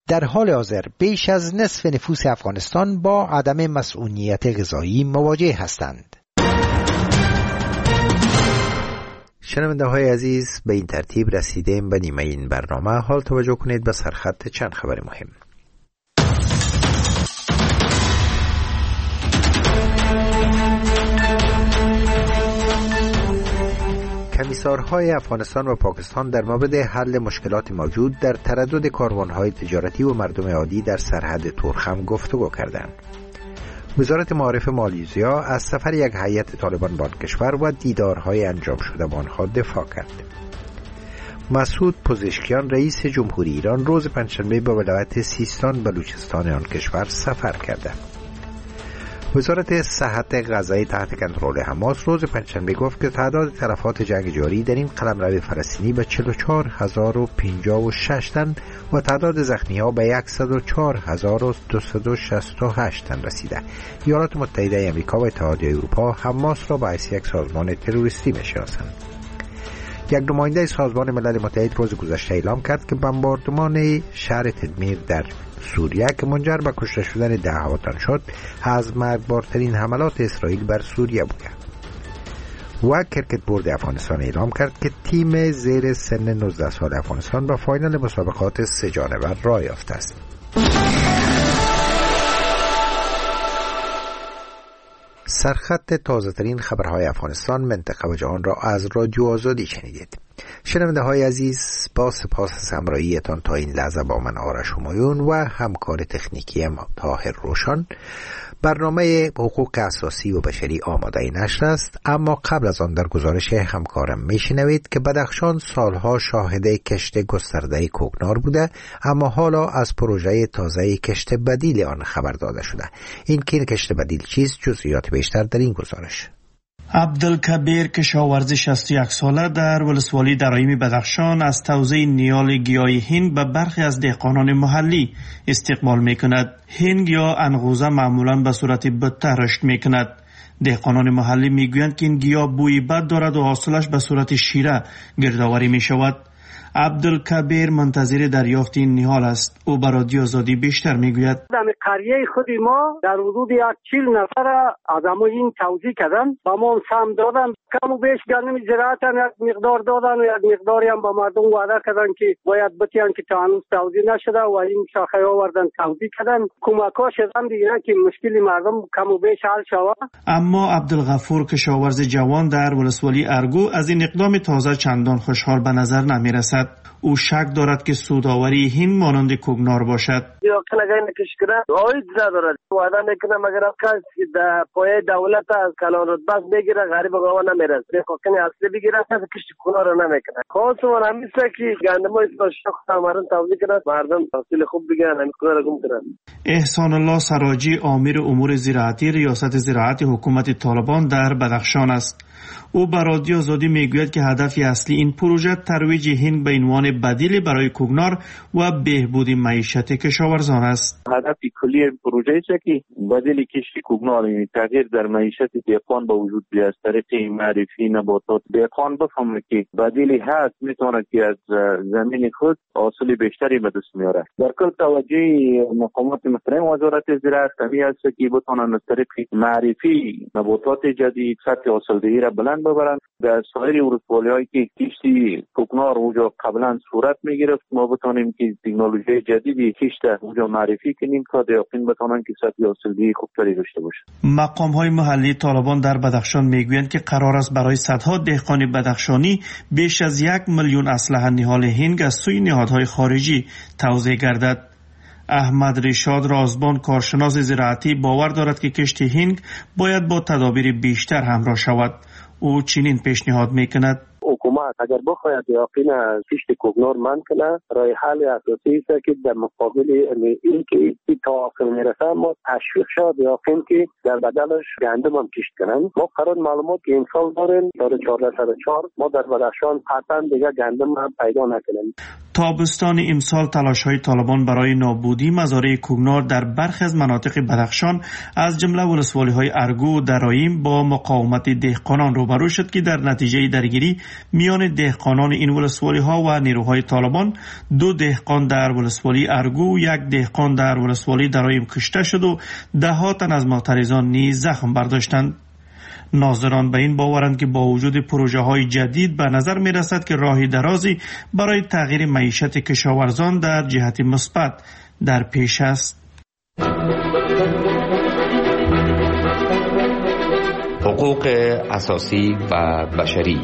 در حال حاضر بیش از نصف نفوس افغانستان با عدم مسئولیت غذایی مواجه هستند. شنونده های عزیز، به این ترتیب رسیدیم به نیمه این برنامه. حال توجه کنید به سرخط چند خبر مهم. کمیسارهای افغانستان و پاکستان در مورد حل مشکلات موجود در تردد کاروانهای تجارتی و مردم عادی در سرحد تورخم گفتگو کردند. وزارت معارف مالیزیا از سفر یک هیئت طالبان به آن کشور و دیدارهای انجام شده با آنها دفاع کرد. مسعود پزشکیان رئیس جمهوری ایران روز پنجشنبه به ولایت سیستان بلوچستان آن کشور سفر کرده. وزارت صحت غزه تحت کنترل حماس روز پنجشنبه گفت که تعداد تلفات جنگ جاری در این قلمرو فلسطینی به 44056 تن و تعداد زخمی‌ها به 104268 تن رسیده. ایالات متحده آمریکا و اتحادیه اروپا حماس را به حیث یک سازمان تروریستی می‌شناسند. یک نماینده سازمان ملل متحد روز گذشته اعلام کرد که بمباردمان شهر تدمیر در سوریه که منجر به کشته شدن ده‌ها تن شد از مرگبارترین حملات اسرائیل بر سوریه بود. و کرکت بورد افغانستان اعلام کرد که تیم زیر سن 19 سال افغانستان به فاینال مسابقات 3 جانبه راه یافته است. سرخط تازه ترین خبرهای افغانستان، منطقه و جهان را از رادیو آزادی شنیدید. شنونده های عزیز، با سپاس از همراهیتان تا این لحظه با من آرش همایون و همکار تکنیکی ما طاهر روشن، برنامه حقوق اساسی و بشری آماده نشر است. اما قبل از آن در گزارش همکارم میشنوید که بدخشان سالها شاهد کشت گسترده کوکنار بوده، اما حالا از پروژه تازه کشت بدیل آن خبر داده شده. این کشت بدیل چیست؟ جزئیات بیشتر در این گزارش. عبدالکبیر کشاورز 61 ساله در ولسوالی درایم بدخشان از توزیع نیال گیاهی هنگ به برخی از دهقانان محلی استقبال میکند. هنگ یا انغوزه معمولا به صورت بته رشد میکند. دهقانان محلی میگویند که این گیاه بوی بد دارد و حاصلش به صورت شیره گردآوری میشود. عبدالکبیر منتظر دریافت این نهال است. او به رادیو آزادی بیشتر میگوید. در قریه خود ما در حدود 40 نفر آدمو این توزیع کردن، با ما سهم دادن، کم و بیش گندم زراعت یک مقدار دادن و یک مقداری هم با مردم وعده کردن که باید بتیان که تا هنوز توزیع نشده و این شاخه آوردن توزیع کردن. کمک‌ها شدن دیگه که مشکل مردم کم و بیش حل شود. اما عبدالغفور کشاورز جوان در ولسوالی ارگو از این اقدام تازه چندان خوشحال به نظر نمیرسد. او شک دارد که سودآوری هند مانند کوکنار باشد. یا کلاگای نکشکره آید ندارد. وعده میکنه مگر کسی در پای دولت از کلان رتبه بگیره غریب گاوا نمیرسه. بخواهد اصلی بگیره کسی کشت کوکنار رو نمیکنه. خاص من همیشه که گندمای شاخ مردم توزیع کنند، مردم حاصل خوب بگیرن، همین کار رو گم کنند. احسان الله سراجی امیر امور زراعتی ریاست زراعت حکومت طالبان در بدخشان است. او به رادیو آزادی میگوید که هدف اصلی این پروژه ترویج هنگ به عنوان بدیل برای کوکنار و بهبود معیشت کشاورزان است. هدف کلی این پروژه است که بدیل کشت کوکنار، تغییر در معیشت دهقان به وجود بیاید از طریق معرفی نباتات. دهقان بفهمه که بدیلی هست، میتونه که از زمین خود حاصل بیشتری به دست میاره. در کل توجه مقامات محترم وزارت زراعت همی است که بتونن از طریق معرفی نباتات جدید سطح حاصلدهی را بلند ببرن. در سایر ولسوالی‌هایی که کشت کوکنار اونجا قبلا صورت میگرفت، ما بتونیم که تکنولوژی جدیدی کشت اونجا معرفی کنیم تا دهقان بتونن که سطح حاصلدهی خوبتری داشته باشند. مقام‌های محلی طالبان در بدخشان میگویند که قرار است برای صدها دهقان بدخشانی بیش از 1 میلیون اسلحه نهال هنگ از سوی نهادهای خارجی توزیع گردد. احمد رشاد رازبان کارشناس زراعتی باور دارد که کشت هنگ باید با تدابیر بیشتر همراه شود. او چنین پیشنهاد میکند: حکومت اگر بخواید یقین از کشت کوکنار من کنه، راه حل اساسی است که در مقابل این که تا آخر میرسه ما تشویق شد یقین که در بدلش گندم هم کشت کنن. ما قرار معلومات که امسال داریم داره 1404 ما در بدخشان قطعا دیگه گندم هم پیدا نکنیم. تابستان امسال تلاش‌های طالبان برای نابودی مزارع کوکنار در برخی از مناطق بدخشان از جمله ولسوالی‌های ارگو و درایم با مقاومت دهقانان روبرو شد که در نتیجه درگیری میان میان دهقانان این ولسوالی ها و نیروهای طالبان 2 دهقان در ولسوالی ارگو و 1 دهقان در ولسوالی درایم کشته شد و 10 تن از معترضان نیز زخم برداشتند. ناظران به این باورند که با وجود پروژه های جدید به نظر می رسد که راه درازی برای تغییر معیشت کشاورزان در جهت مثبت در پیش است. حقوق اساسی و بشری.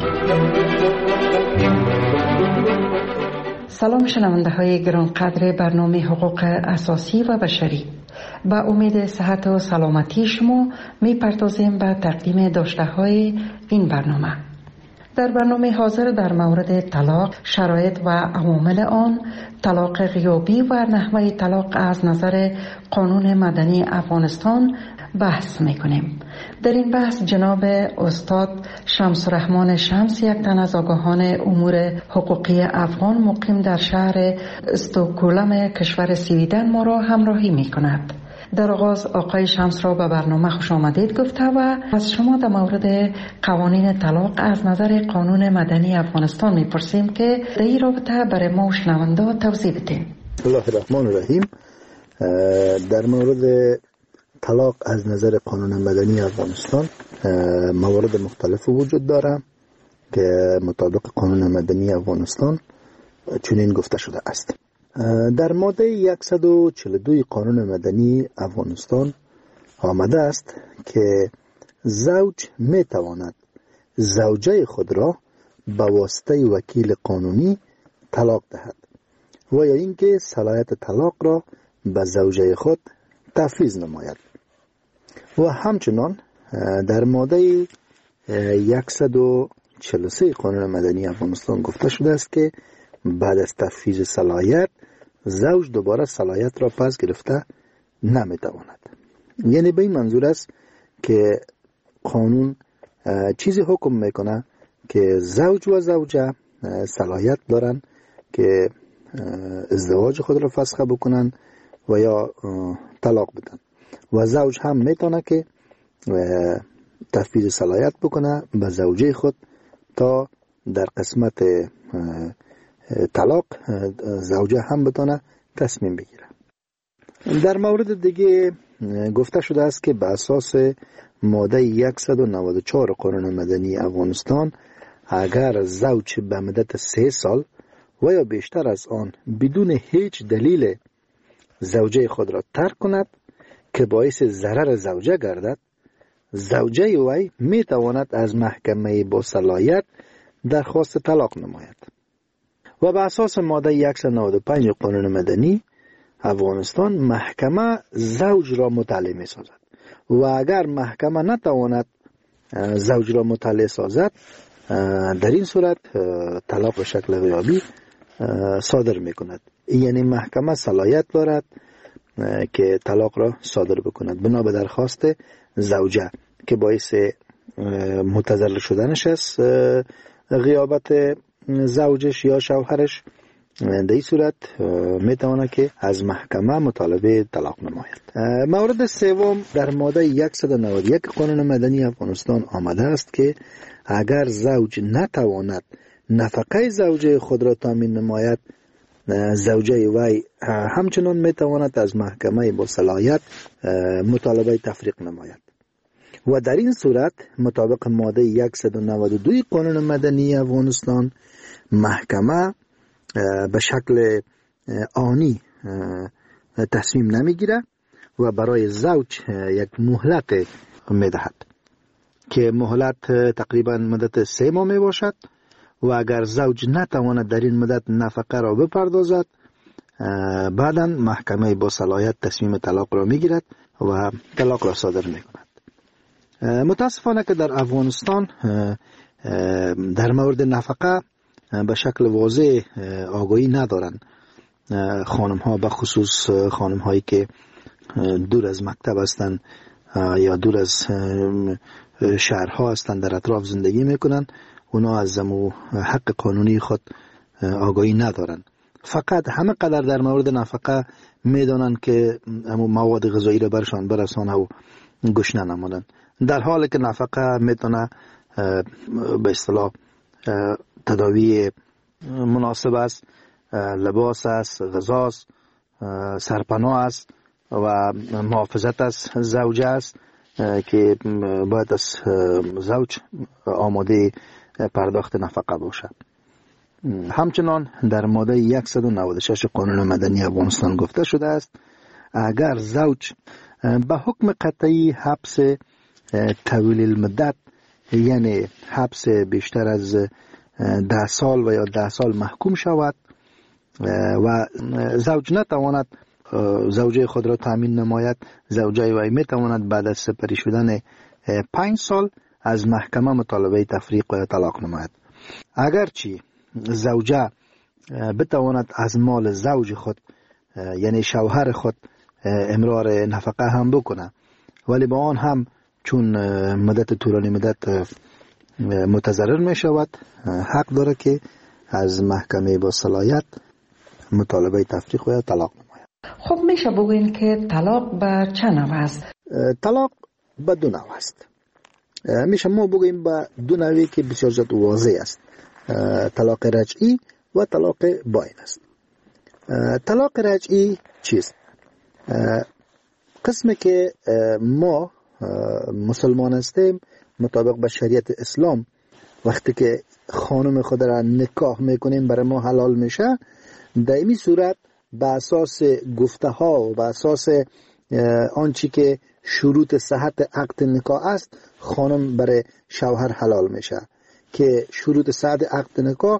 سلام شنونده های گرانقدر برنامه حقوق اساسی و بشری. با امید صحت و سلامتی شما می پردازیم به تقدیم داشته های این برنامه. در برنامه حاضر در مورد طلاق، شرایط و عوامل آن، طلاق غیابی و نحوه طلاق از نظر قانون مدنی افغانستان بحث میکنیم. در این بحث جناب استاد شمس الرحمن شمس، یک تن از آگاهان امور حقوقی افغان مقیم در شهر استکهلم کشور سویدن ما را همراهی میکند. در آغاز آقای شمس را به برنامه خوش آمدید گفته و از شما در مورد قوانین طلاق از نظر قانون مدنی افغانستان میپرسیم که در این رابطه برای ما شنونده توضیح بدین. بسم الله الرحمن الرحیم. در مورد طلاق از نظر قانون مدنی افغانستان موارد مختلف وجود داره که مطابق قانون مدنی افغانستان چنین گفته شده است. در ماده 142 قانون مدنی افغانستان آمده است که زوج می تواند زوجه خود را به واسطه وکیل قانونی طلاق دهد و یا اینکه صلاحیت طلاق را به زوجه خود تفویض نماید. و همچنان در ماده 143 قانون مدنی افغانستان گفته شده است که بعد از تفویض صلاحیت زوج دوباره صلاحیت را پس گرفته نمیتواند. یعنی به این منظور است که قانون چیزی حکم میکنه که زوج و زوجه صلاحیت دارن که ازدواج خود را فسخ بکنن و یا طلاق بدن و زوج هم میتونه که تفویض صلاحیت بکنه به زوجه خود تا در قسمت طلاق زوجه هم بتونه تصمیم بگیره. در مورد دیگه گفته شده است که به اساس ماده 194 قانون مدنی افغانستان اگر زوج به مدت 3 سال و یا بیشتر از آن بدون هیچ دلیل زوجه خود را ترک کند که باعث ضرر زوجه گردد، زوجه وی می تواند از محکمه با صلاحیت درخواست طلاق نماید. و به اساس ماده 195 قانون مدنی افغانستان محکمه زوج را مطلع می سازد و اگر محکمه نتواند زوج را مطلع سازد در این صورت طلاق به شکل غیابی صادر می کند. یعنی محکمه صلاحیت دارد که طلاق را صادر بکند بنا به درخواست زوجه که باعث متضرر شدنش است غیابت زوجش یا شوهرش. در این صورت میتواند که از محکمه مطالبه طلاق نماید. مورد سوم در ماده 191 قانون مدنی افغانستان آمده است که اگر زوج نتواند نفقه زوجه خود را تامین نماید، زوجه وی همچنان میتواند از محکمه با صلاحیت مطالبه تفریق نماید و در این صورت مطابق ماده 192 قانون مدنی افغانستان محکمه به شکل آنی تصمیم نمیگیره و برای زوج یک مهلت میدهد که مهلت تقریبا مدت 3 ماه می باشد و اگر زوج نتواند در این مدت نفقه را بپردازد بعدا محکمه با صلاحیت تصمیم طلاق را میگیرد و طلاق را صادر میکند. متاسفانه که در افغانستان در مورد نفقه به شکل واضح آگاهی ندارند. خانم ها به خصوص خانم هایی که دور از مکتب هستند یا دور از شهرها هستند در اطراف زندگی میکنند، اونا از حق قانونی خود آگاهی ندارند. فقط همه قدر در مورد نفقه میدانند که مواد غذایی را برشان برسانه و گوش ننمودند، در حالی که نفقه میتونه به اصطلاح تداوی مناسب است، لباس است، غذا است، سرپناه است و محافظت از زوجه است که باید از زوج آماده پرداخت نفقه باشد. همچنان در ماده 196 قانون مدنی افغانستان گفته شده است اگر زوج به حکم قطعی حبس طویل المدت، یعنی حبس بیشتر از 10 سال و یا 10 سال محکوم شود و زوج نتواند زوجه خود را تامین نماید، زوجه وی می تواند بعد از سپری شدن 5 سال از محکمه مطالبه تفریق و طلاق نماید. اگرچه زوجه بتواند از مال زوج خود یعنی شوهر خود امرار نفقه هم بکنه، ولی با آن هم چون مدت طولانی مدت متضرر می شود حق داره که از محکمه با صلاحیت مطالبه تفریق و طلاق نماید. خب میشه بگوین که طلاق به چه نوع است؟ طلاق به 2 نوع است. میشه ما بگوییم به 2 نوعی که بسیار زیاد واضح است. طلاق رجعی و طلاق باین است. طلاق رجعی چیست؟ قسمی که ما مسلمان هستیم مطابق به شریعت اسلام وقتی که خانم خود را نکاح میکنیم برای ما حلال میشه، در این صورت به اساس گفته ها و به اساس آنچه که شروط صحت عقد نکاح است خانم برای شوهر حلال میشه که شروط صحت عقد نکاح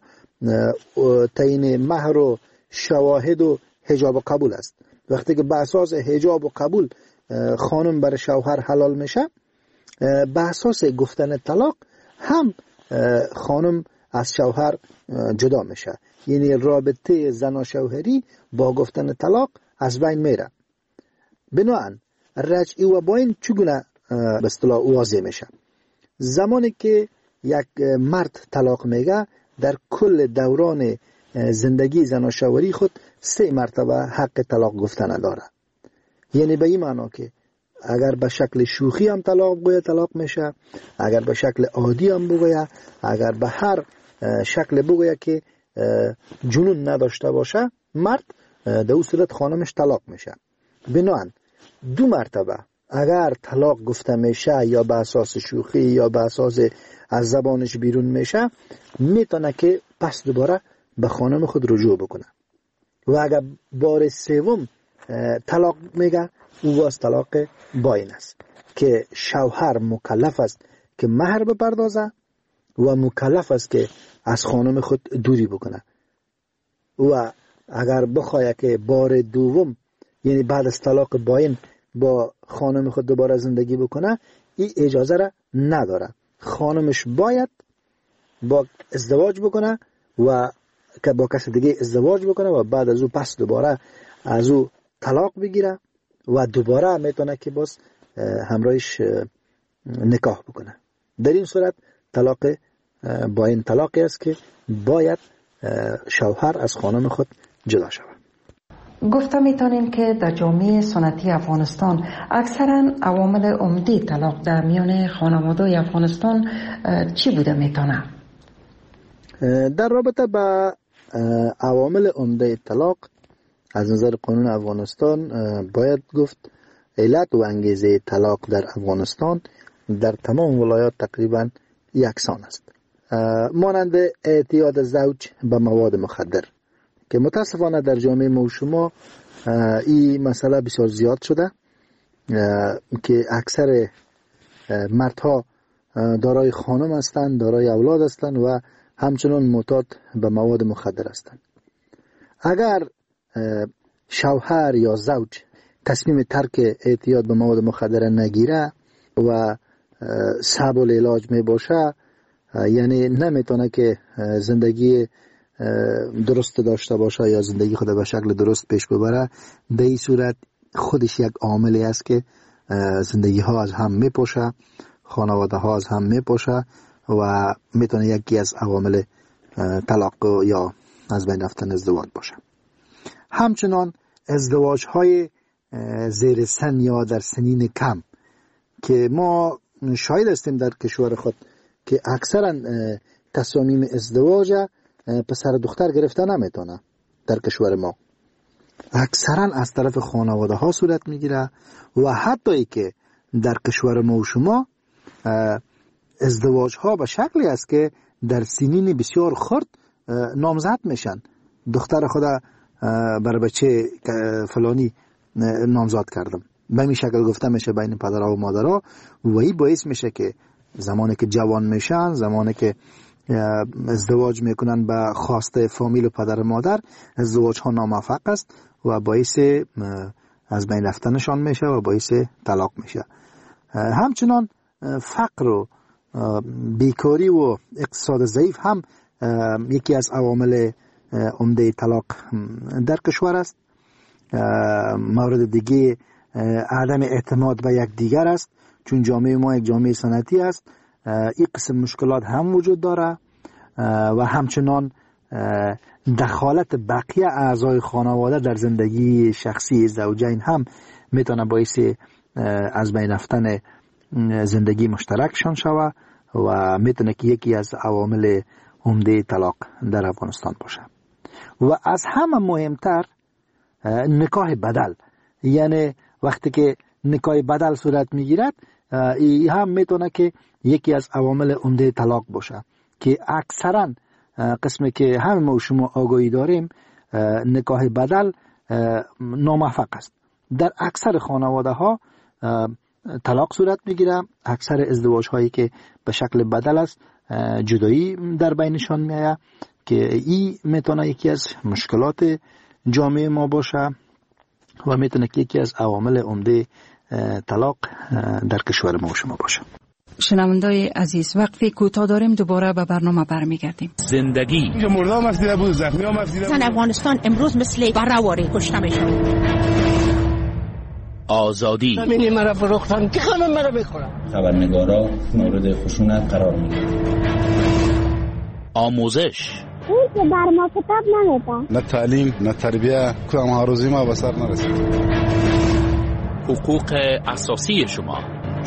تعیین مهر و شواهد و حجاب و قبول است. وقتی که به اساس حجاب و قبول خانم برای شوهر حلال میشه، به اساس گفتن طلاق هم خانم از شوهر جدا میشه، یعنی رابطه زن و شوهری با گفتن طلاق از بین میره. بنابراین رجعی و باین چگونه به اصطلاح واضح میشه؟ زمانی که یک مرد طلاق میگه در کل دوران زندگی زن و شوهری خود 3 مرتبه حق طلاق گفتن داره. یعنی به این معنا که اگر به شکل شوخی هم طلاق بگوید طلاق میشه، اگر به شکل عادی هم بگوید، اگر به هر شکل بگوید که جنون نداشته باشه مرد، در اون صورت خانمش طلاق میشه. بنابراین 2 مرتبه اگر طلاق گفته میشه یا به اساس شوخی یا به اساس از زبانش بیرون میشه، میتونه که پس دوباره به خانم خود رجوع بکنه. و اگر بار 3 طلاق میگه او از طلاق باین است که شوهر مکلف است که مهر بپردازه و مکلف است که از خانم خود دوری بکنه. و اگر بخواد که بار 2 یعنی بعد از طلاق باین با خانم خود دوباره زندگی بکنه، این اجازه را نداره. خانمش باید با ازدواج بکنه و که با کس دیگه ازدواج بکنه و بعد از او پس دوباره از او طلاق بگیره و دوباره میتونه که باز همراهش نکاح بکنه. در این صورت طلاق باین طلاقی است که باید شوهر از خانم خود جدا شود. گفته میتونیم که در جامعه سنتی افغانستان اکثرا عوامل عمده طلاق در میان خانواده افغانستان چی بوده میتونه؟ در رابطه با عوامل عمده طلاق از نظر قانون افغانستان باید گفت علت و انگیزه طلاق در افغانستان در تمام ولایات تقریبا یکسان است، مانند اعتیاد زوج به مواد مخدر که متاسفانه در جامعه ما و شما این مسئله بسیار زیاد شده که اکثر مردها دارای خانم هستند، دارای اولاد هستند و همچنان معتاد به مواد مخدر هستند. اگر شوهر یا زوج تصمیم ترک اعتیاد به مواد مخدر نگیره و صعب العلاج می باشه، یعنی نمیتونه که زندگی درست داشته باشه یا زندگی خود به شکل درست پیش ببره، به این صورت خودش یک عاملی است که زندگی ها از هم میپاشه، خانواده ها از هم میپاشه و میتونه یکی از عوامل طلاق یا از بین رفتن ازدواج باشه. همچنان ازدواج های زیر سن یا در سنین کم که ما شاهد هستیم در کشور خود که اکثرا تصامیم ازدواج پسر دختر گرفته نمیتونه در کشور ما. اکثرا از طرف خانواده ها صورت میگیره و حتی ای که در کشور ما و شما ازدواج ها به شکلی است که در سنین بسیار خرد نامزد میشن. دختر خدا بر بچه فلانی نامزد کردم، به این شکل گفته میشه بین پدرها و مادرها و این باعث میشه که زمانی که جوان میشن، زمانی که ازدواج میکنن به خواسته فامیل و پدر و مادر، ازدواج ها ناموفق است و باعث از بین رفتنشان میشه و باعث طلاق میشه. همچنان فقر و بیکاری و اقتصاد ضعیف هم یکی از عوامل عمده طلاق در کشور است. مورد دیگه عدم اعتماد به یک دیگر است، چون جامعه ما یک جامعه سنتی است. این قسم مشکلات هم وجود داره و همچنان دخالت بقیه اعضای خانواده در زندگی شخصی زوجین هم میتونه باعث از بین رفتن زندگی مشترکشان شود و میتونه که یکی از عوامل عمده طلاق در افغانستان باشه. و از همه مهمتر نکاح بدل، یعنی وقتی که نکاح بدل صورت میگیرد، این هم میتونه که یکی از عوامل عمده طلاق باشه که اکثرا قسمی که همه ما و شما آگاهی داریم نکاح بدل ناموفق است. در اکثر خانواده ها طلاق صورت میگیره. اکثر ازدواج هایی که به شکل بدل است جدایی در بینشان میآید که این میتونه یکی از مشکلات جامعه ما باشه و میتونه که یکی از عوامل عمده طلاق در کشور ما و شما باشه. شنوندای عزیز، وقفه کوتاه داریم، دوباره به برنامه برمیگردیم. زندگی اینجا مردم افزیده بود، زخمی هم افزیده بود. افغانستان امروز مثل برهواری کشته میشن. آزادی همینی مرا فروختن که خانم مرا بخورم. خبرنگارا مورد خشونت قرار میگیرن. آموزش این که بر ما کتاب نمیده، نه تعلیم نه تربیه، کدام هاروزی ما به سر نرسید. حقوق اساسی شما.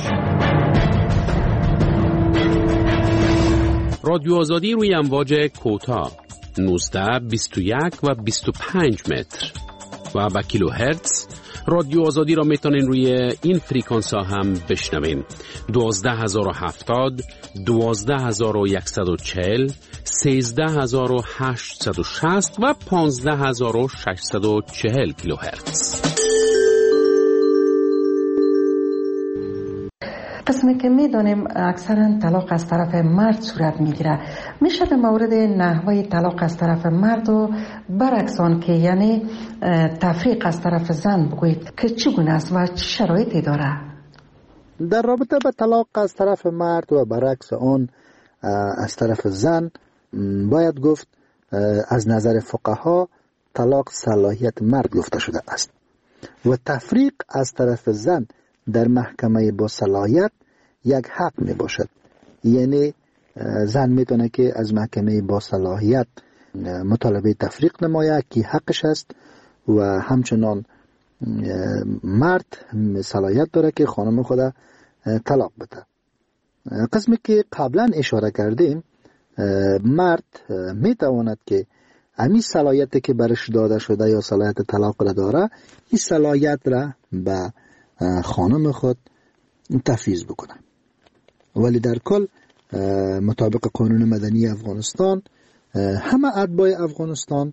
رادیو آزادی روی امواج کوتاه 19 21 و 25 متر و با کیلوهرتز. رادیو آزادی را میتونین روی این فریکانس ها هم بشنوین: 12070 12140 13860 و 15640 کیلوهرتز. قسمی که میدانیم اکثرا طلاق از طرف مرد صورت میگیره، میشه در مورد نحوه طلاق از طرف مرد و برعکسان که یعنی تفریق از طرف زن بگویید که چگونه است و چه شرایطی داره؟ در رابطه با طلاق از طرف مرد و برعکس آن از طرف زن باید گفت از نظر فقها طلاق صلاحیت مرد گفته شده است و تفریق از طرف زن در محکمه با صلاحیت یک حق می باشد. یعنی زن میتونه که از محکمه با صلاحیت مطالبه تفریق نماید که حقش است و همچنان مرد صلاحیت داره که خانم خود طلاق بده. قسمی که قبلا اشاره کردیم، مرد میتواند که همین صلاحیت که برش داده شده یا صلاحیت طلاق را داره، این صلاحیت را به خانم خود تفویض بکنه. ولی در کل مطابق قانون مدنی افغانستان همه اتباع افغانستان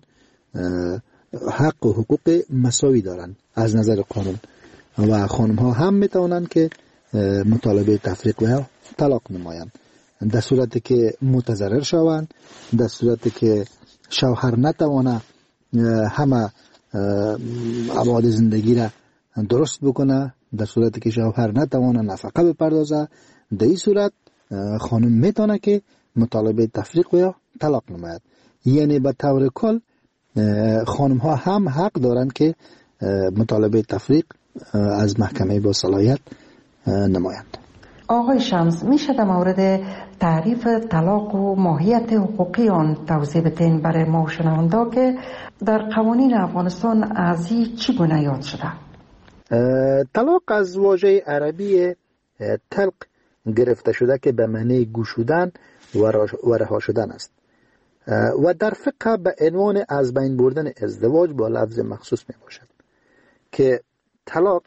حق و حقوق مساوی دارن از نظر قانون و خانم ها هم میتونن که مطالبه تفریق و طلاق نمایند در صورتی که متضرر شوند، در صورتی که شوهر نتوانه همه ابعاد زندگی را درست بکنه، در صورتی که شوهر نتوانه نفقه بپردازه، در این صورت خانم میتونه که مطالبه تفریق و یا طلاق نماید. یعنی به طور کل خانم ها هم حق دارند که مطالبه تفریق از محکمه با صلاحیت نمایند. آقای شمس، میشه در مورد تعریف طلاق و ماهیت حقوقی آن توضیح بدین برای ما و شنوندا که در قوانین افغانستان از این چگونه یاد شده؟ طلاق از واژه عربی طلق گرفته شده که به معنی گشودن و رها شدن است. و در فقه به عنوان از بین بردن ازدواج با لفظ مخصوص می باشد که طلاق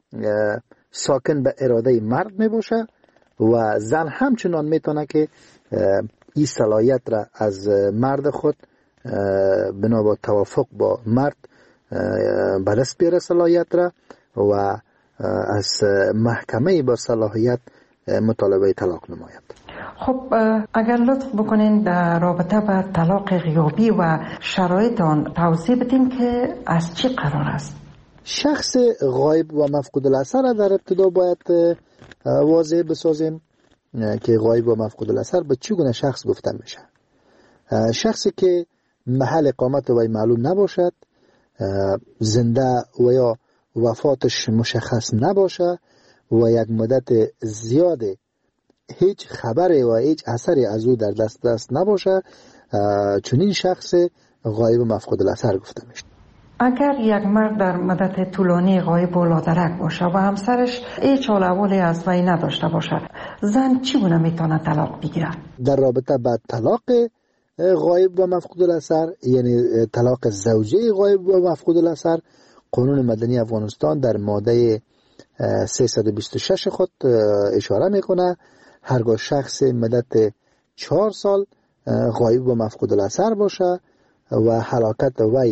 ساکن به اراده مرد می باشه و زن همچنان می تونه که این صلاحیت را از مرد خود بنا با توافق با مرد به دست بیاره صلاحیت را و از محکمه با صلاحیت مطالبه طلاق نماید. خب اگر لطف بکنین در رابطه با طلاق غیابی و شرایط آن توضیح بدین که از چی قرار است؟ شخص غایب و مفقود الاثر را در ابتدا باید واضح بسازیم که غایب و مفقود الاثر به چگونه شخص گفته میشه. شخصی که محل اقامت وی معلوم نباشد، زنده و یا وفاتش مشخص نباشه و یک مدت زیاد هیچ خبری و هیچ اثری از او در دست نباشه، چنین شخص غایب و مفقود الاثر گفته میشه. اگر یک مرد در مدت طولانی غایب و لادرک باشه و همسرش هیچ حال احوالی از وی نداشته باشه، زن چگونه میتونه طلاق بگیره؟ در رابطه با طلاق غایب و مفقود الاثر، یعنی طلاق زوجه غایب و مفقود الاثر، قانون مدنی افغانستان در ماده 326 خود اشاره میکنه هرگاه شخص مدت 4 سال غایب و مفقود الاثر باشه و هلاکت وی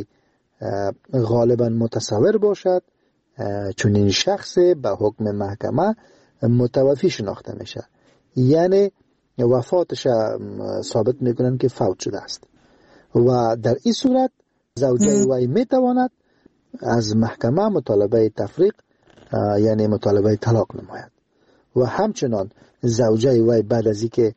غالبا متصور باشد، چون این شخص به حکم محکمه متوفی شناخته میشه، یعنی وفاتش ثابت میکنن که فوت شده است و در این صورت زوجه وی میتواند از محکمه مطالبه تفریق یعنی مطالبه طلاق نماید و همچنان زوجه وی بعد از اینکه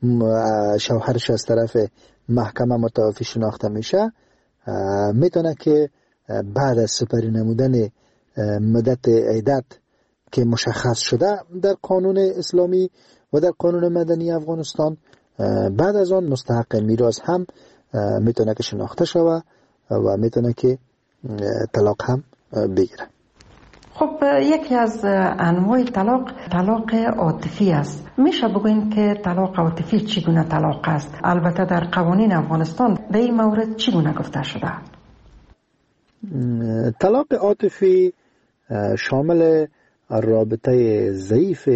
شوهرش از طرف محکمه متوفی شناخته میشه میتونه که بعد از سپری نمودن مدت عدت که مشخص شده در قانون اسلامی و در قانون مدنی افغانستان، بعد از آن مستحق میراث هم میتونه که شناخته شوه و میتونه که طلاق هم بگیره. خب یکی از انواع طلاق عاطفی است. میشه بگوین که طلاق عاطفی چگونه طلاق است؟ البته در قوانین افغانستان در این مورد چگونه گفته شده؟ طلاق عاطفی شامل رابطه ضعیف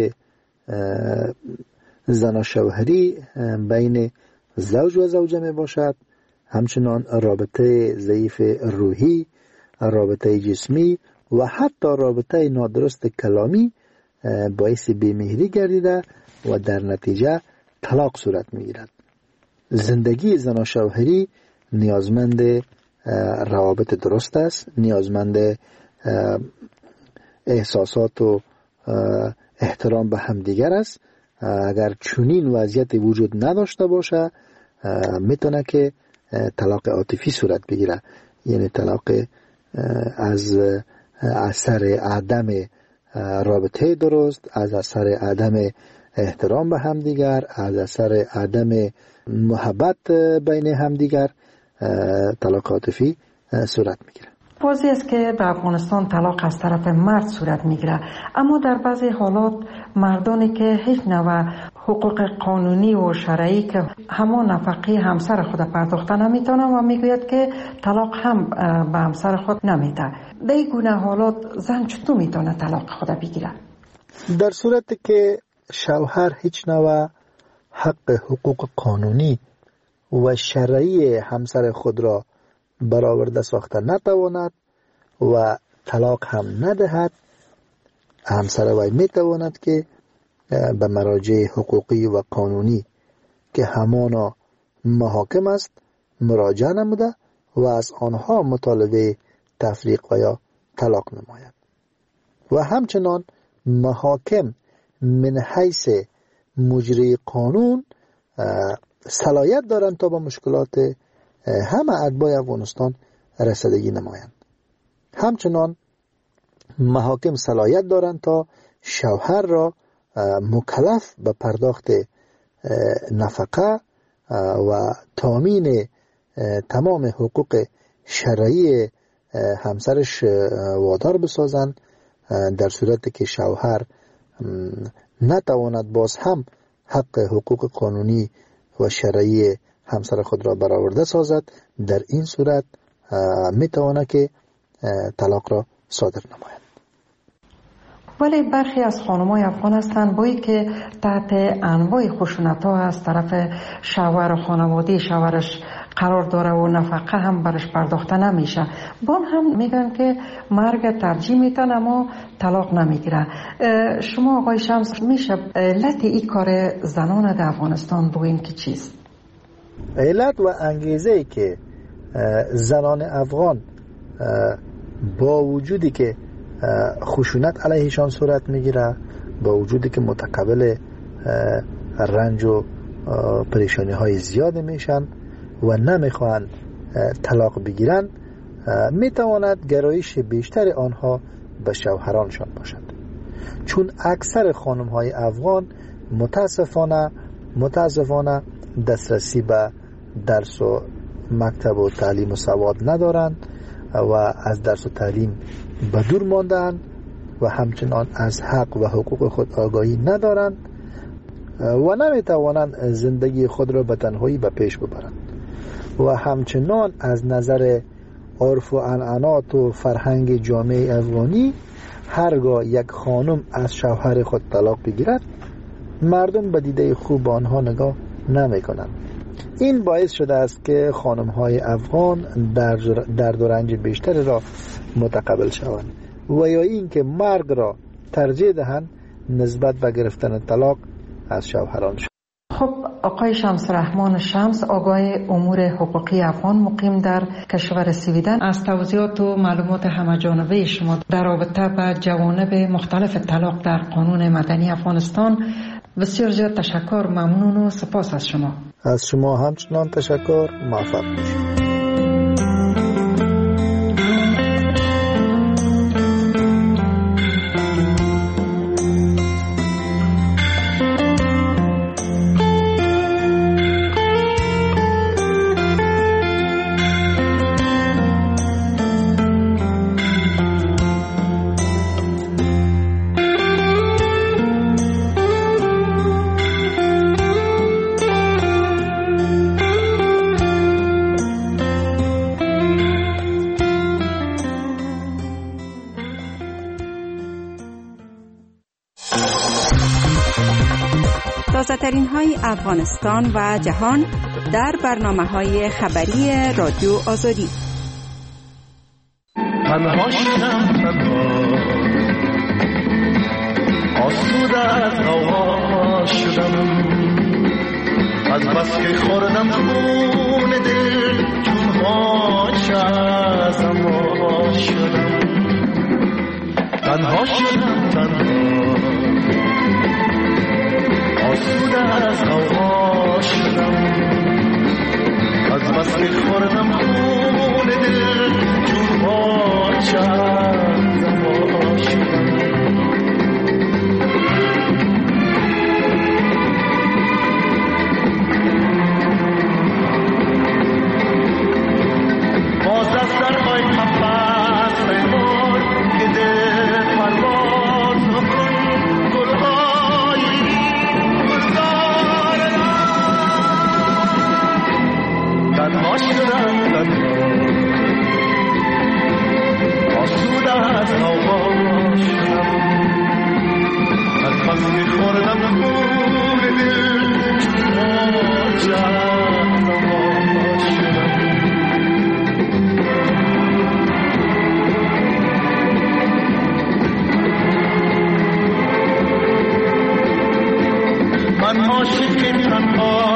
زن شوهری بین زوج و زوجه می باشد، همچنان رابطه ضعیف روحی، رابطه جسمی و حتی رابطه نادرست کلامی باعث بیمهری گردیده و در نتیجه طلاق صورت می گیرد. زندگی زن و شوهری نیازمند روابط درست است، نیازمند احساسات و احترام به همدیگر است. اگر چنین وضعیت وجود نداشته باشه میتونه که طلاق عاطفی صورت بگیره، یعنی طلاق از اثر عدم رابطه درست، از اثر عدم احترام به همدیگر، از اثر عدم محبت بین همدیگر طلاق عاطفی صورت میگیره. واضح است که در افغانستان طلاق از طرف مرد صورت میگیره، اما در بعضی حالات مردانی که هیچ نوع حقوق قانونی و شرعی که همان نفقه همسر خود پرداخته نمیتونه و میگوید که طلاق هم به همسر خود نمیده. در این گونه حالات زن چطور میتونه طلاق خود بگیره؟ در صورتی که شوهر هیچ نوع حق حقوق قانونی و شرعی همسر خود را برآورده ساخته نتواند و طلاق هم ندهد، همسر وی میتواند که به مراجع حقوقی و قانونی که همانا محاکم است مراجعه نموده و از آنها مطالبه تفریق و یا طلاق نماید. و همچنان محاکم من حیث مجری قانون صلاحیت دارند تا با مشکلات همه اتباع افغانستان رسیدگی نمایند. همچنان محاکم صلاحیت دارند تا شوهر را مکلف به پرداخت نفقه و تامین تمام حقوق شرعی همسرش وادار بسازند، در صورتی که شوهر نتواند باز هم حق حقوق قانونی و شرعی همسر خود را برآورده سازد، در این صورت میتواند که طلاق را صادر نماید. ولی برخی از خانم‌های افغان هستند با اینکه تحت انواع خشونت‌ها از طرف شوهر و خانواده شوهرش قرار داره و نفقه هم برش پرداخته نمیشه، بان هم میگن که مرگ ترجیح میتن اما طلاق نمیگیره. شما آقای شمس میشه علت این کار زنان در افغانستان بگوین که چیست؟ علت و انگیزه که زنان افغان با وجودی که خشونت علیهشان صورت میگیره، با وجودی که متقبل رنج و پریشانی های زیاد میشن و نمیخوان طلاق بگیرن، میتواند گرایش بیشتر آنها به شوهرانشان باشد. چون اکثر خانم های افغان متاسفانه دسترسی به درس و مکتب و تعلیم و سواد ندارند و از درس و تعلیم به دور ماندند و همچنان از حق و حقوق خود آگاهی ندارند و نمیتوانند زندگی خود را به تنهایی به پیش ببرند و همچنان از نظر عرف و عنعنات و فرهنگ جامعه افغانی هرگاه یک خانم از شوهر خود طلاق بگیرد، مردم به دیده خوب آنها نگاه نمی کنند. این باعث شده است که خانم های افغان درد و رنج بیشتر را متقبل شوند و یا این که مرگ را ترجیح دهند نسبت به گرفتن طلاق از شوهرانشان. خب آقای شمس رحمان شمس، آگاه امور حقوقی افغان مقیم در کشور سویدن، از توضیحات و معلومات همه‌جانبه شما در رابطه با جوانب مختلف طلاق در قانون مدنی افغانستان بسیار زیاد تشکر، ممنون و سپاس از شما. از شما همچنان تشکر، موفق باشید. تازه‌ترین های افغانستان و جهان در برنامه‌های خبری رادیو آزادی. تنها شدم، آسوده از هوا شدم، از بس که خوردم خون دل چون هاش از هوا شدم. تنها شدم، آسوده از هوا شدم، از بس که خوردم خون دل چون پاچه از هوا شدم. باز از سرهای نفس پیمار که دل پرواز کن گلهای تنها شدم، آسوده از هوا شدم، از بس که خوردم خون دل پاچه از هوا شدم. من عاشق تنها